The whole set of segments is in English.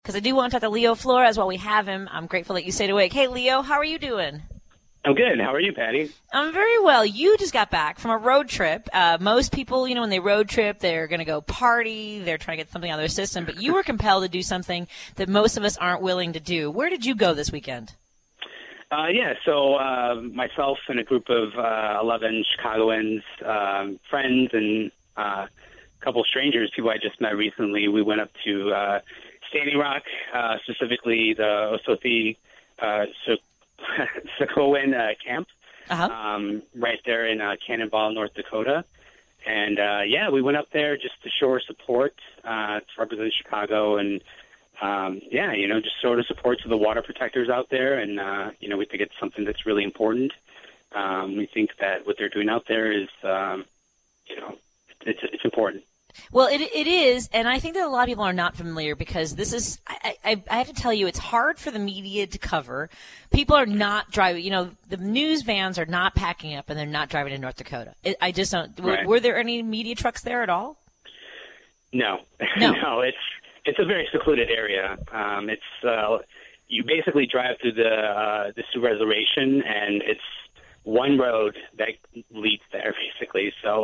because I do want to talk to Leo Flores while we have him. I'm grateful that you stayed awake. Hey, Leo, how are you doing? I'm good. How are you, Patty? I'm very well. You just got back from a road trip. Most people, when they road trip, they're going to go party. They're trying to get something out of their system. But you were compelled to do something that most of us aren't willing to do. Where did you go this weekend? So myself and a group of 11 Chicagoans, friends, and a couple strangers, people I just met recently, we went up to Standing Rock, specifically the Osothi Sokowan camp, right there in Cannonball, North Dakota. And, we went up there just to show our support to represent Chicago and, just sort of support to the water protectors out there. And, we think it's something that's really important. We think that what they're doing out there is, it's important. Well, it is, and I think that a lot of people are not familiar because this is, I have to tell you, it's hard for the media to cover. People are not driving, the news vans are not packing up and they're not driving to North Dakota. I just don't, right. Were there any media trucks there at all? No. No, it's a very secluded area. You basically drive through the Sioux Reservation, and it's one road that leads there, basically. So,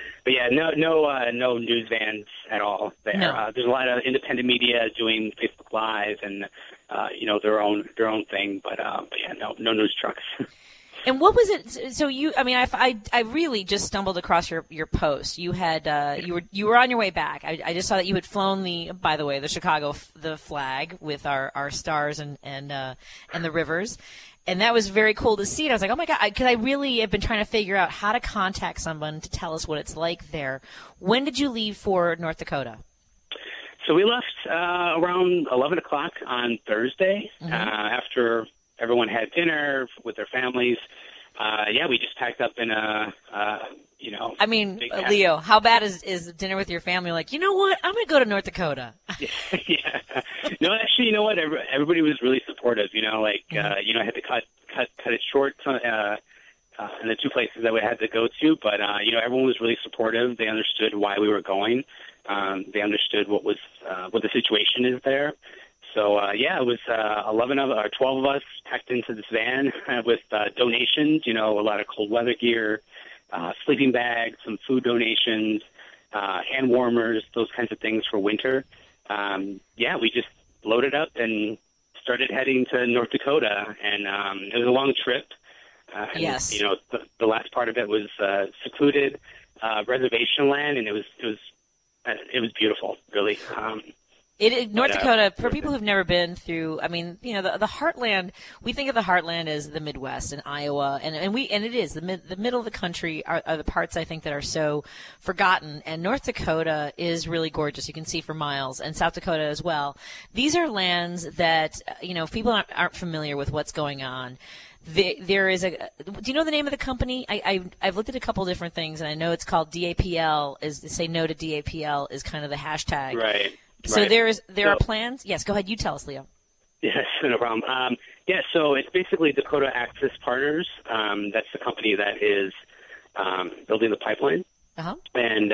no news vans at all there. No. There's a lot of independent media doing Facebook Live and their own thing, but no news trucks. And what was it? So I really just stumbled across your post. You had you were on your way back. I just saw that you had flown the Chicago the flag with our stars and the rivers. And that was very cool to see. And I was like, oh, my God, because I really have been trying to figure out how to contact someone to tell us what it's like there. When did you leave for North Dakota? So we left around 11 o'clock on Thursday after everyone had dinner with their families. We just packed up in Leo, how bad is dinner with your family? Like, you know what? I'm going to go to North Dakota. Yeah. No, actually, you know what? Everybody was really supportive. I had to cut it short in the two places that we had to go to. But, everyone was really supportive. They understood why we were going. They understood what the situation is there. So, it was 12 of us packed into this van with donations, a lot of cold weather gear, sleeping bags, some food donations, hand warmers, those kinds of things for winter. We just loaded up and started heading to North Dakota. And it was a long trip. Yes. The last part of it was secluded reservation land, and it was beautiful, really. North Dakota, for people who've never been through, the heartland, we think of the heartland as the Midwest and Iowa, and it is. The middle of the country are the parts, I think, that are so forgotten, and North Dakota is really gorgeous. You can see for miles, and South Dakota as well. These are lands that, if people aren't familiar with what's going on. There is do you know the name of the company? I've looked at a couple different things, and I know it's called DAPL, is say no to DAPL is kind of the hashtag. Right. So there are plans? Yes, go ahead. You tell us, Leo. Yes, no problem. So it's basically Dakota Access Partners. That's the company that is building the pipeline. Uh-huh. And,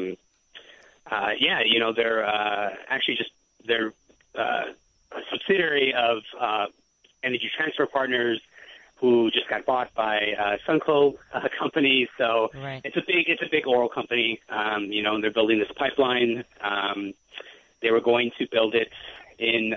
they're a subsidiary of Energy Transfer Partners, who just got bought by Sunco company. So right. It's a big oil company. And they're building this pipeline. They were going to build it in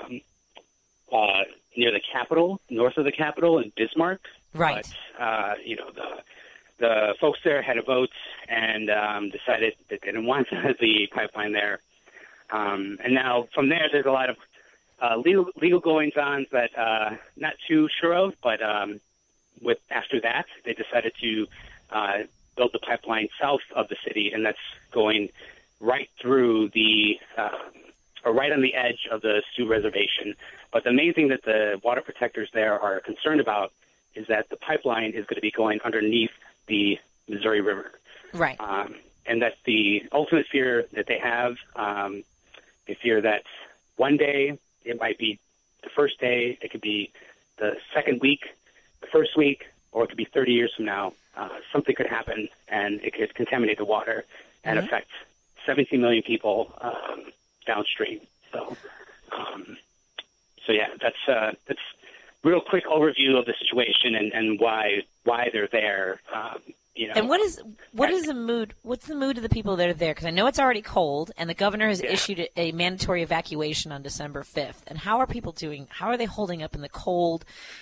near the Capitol, north of the Capitol in Bismarck. Right. But, the folks there had a vote and decided that they didn't want the pipeline there. And now from there's a lot of legal goings-ons that not too sure of, but after that, they decided to build the pipeline south of the city, and that's going right through or right on the edge of the Sioux Reservation. But the main thing that the water protectors there are concerned about is that the pipeline is going to be going underneath the Missouri River. Right. And that's the ultimate fear that they have. They fear that one day, it might be the first day, it could be the second week, the first week, or it could be 30 years from now. Something could happen, and it could contaminate the water and affect 17 million people downstream. So So yeah, that's real quick overview of the situation and why they're there. And what is the mood? What's the mood of the people that are there? Because I know it's already cold, and the governor has issued a mandatory evacuation on December 5th. And how are people doing? How are they holding up in the cold?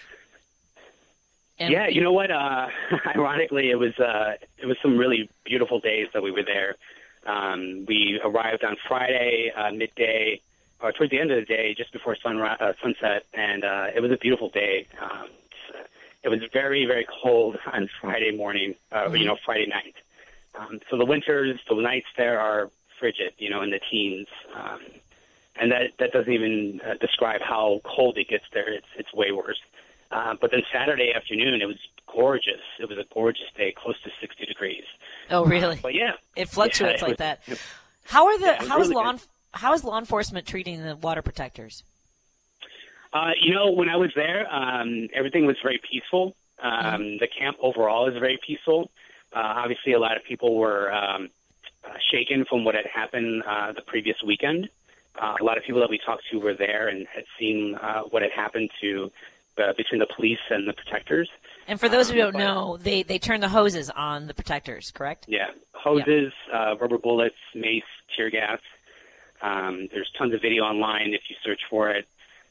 And, you know what? Ironically, it was some really beautiful days that we were there. We arrived on Friday midday, or towards the end of the day, just before sunset, and it was a beautiful day. It was very, very cold on Friday morning, Friday night. So the nights there are frigid, in the teens. And that doesn't even describe how cold it gets there. It's way worse. But then Saturday afternoon, it was gorgeous. It was a gorgeous day, close to 60 degrees. Oh, really? But yeah. It fluctuates like that. How is law enforcement treating the water protectors? When I was there, everything was very peaceful. The camp overall is very peaceful. Obviously, a lot of people were shaken from what had happened the previous weekend. A lot of people that we talked to were there and had seen what had happened between the police and the protectors. And for those who don't know, they turn the hoses on the protectors, correct? Yeah, hoses, rubber bullets, mace, tear gas. There's tons of video online if you search for it.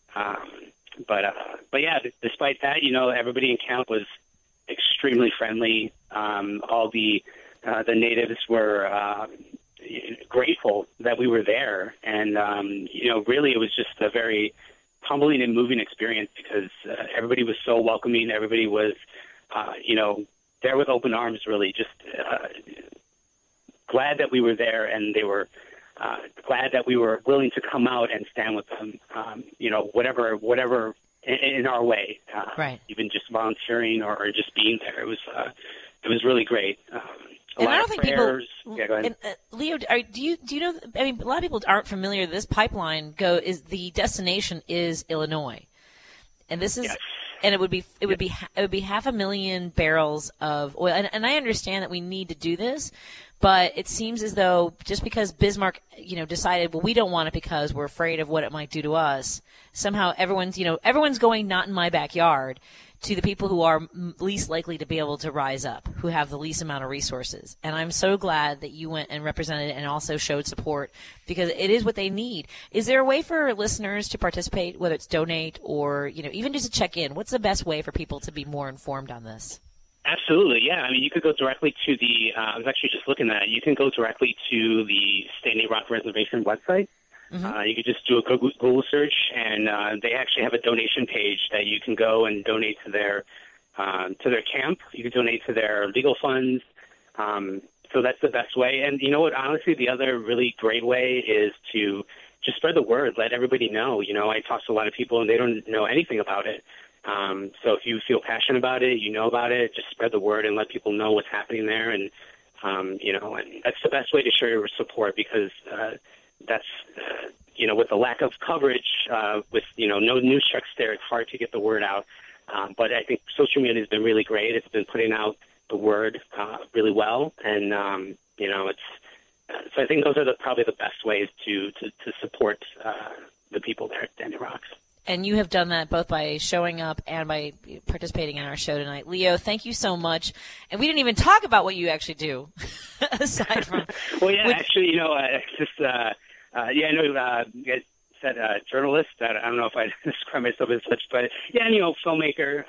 But yeah, despite that, everybody in camp was extremely friendly. All the natives were grateful that we were there, and really, it was just a very humbling and moving experience because everybody was so welcoming. Everybody was, there with open arms. Really, just glad that we were there, and they were. Glad that we were willing to come out and stand with them, whatever in our way, right? Even just volunteering or just being there. It was really great. And I don't think prayers. People. Yeah, go ahead. And, Leo, do you know? I mean, a lot of people aren't familiar. This pipeline the destination is Illinois, and this is. Yes. And it would be 500,000 barrels of oil. And I understand that we need to do this, but it seems as though just because Bismarck, decided, well, we don't want it because we're afraid of what it might do to us. Somehow everyone's going not in my backyard to the people who are least likely to be able to rise up, who have the least amount of resources. And I'm so glad that you went and represented it and also showed support because it is what they need. Is there a way for listeners to participate, whether it's donate or, even just to check in? What's the best way for people to be more informed on this? Absolutely, yeah. I mean, you could go directly to I was actually just looking at it. You can go directly to the Standing Rock Reservation website. Mm-hmm. You could just do a Google search, and they actually have a donation page that you can go and donate to their camp. You can donate to their legal funds. So that's the best way. And you know what? Honestly, the other really great way is to just spread the word. Let everybody know. I talk to a lot of people, and they don't know anything about it. So if you feel passionate about it, about it, just spread the word and let people know what's happening there. And and that's the best way to show your support because. That's, with the lack of coverage, with, no news trucks there, it's hard to get the word out. But I think social media has been really great. It's been putting out the word really well. And, so I think those are probably the best ways to support the people there at Standing Rocks. And you have done that both by showing up and by participating in our show tonight. Leo, thank you so much. And we didn't even talk about what you actually do, aside from... Well, yeah, actually, it's just... I know you guys said journalist. I don't know if I describe myself as such, but yeah, filmmaker,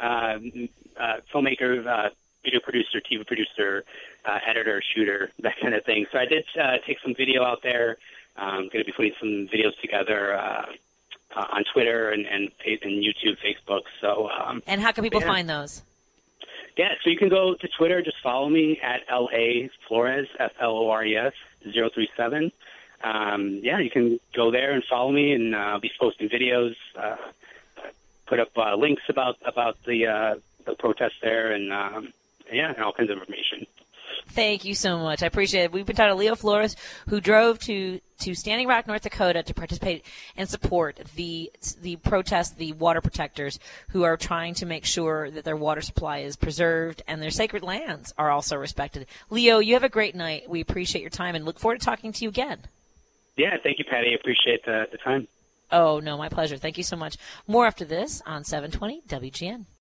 video producer, TV producer, editor, shooter, that kind of thing. So I did take some video out there. I'm going to be putting some videos together on Twitter and YouTube, Facebook. So. And how can people find those? Yeah, so you can go to Twitter. Just follow me at LA Flores, FLORES 037. You can go there and follow me, and I'll be posting videos, put up links about the protest there, and all kinds of information. Thank you so much. I appreciate it. We've been talking to Leo Flores, who drove to Standing Rock, North Dakota, to participate and support the protest, the water protectors, who are trying to make sure that their water supply is preserved and their sacred lands are also respected. Leo, you have a great night. We appreciate your time and look forward to talking to you again. Yeah, thank you, Patty. I appreciate the time. Oh, no, my pleasure. Thank you so much. More after this on 720 WGN.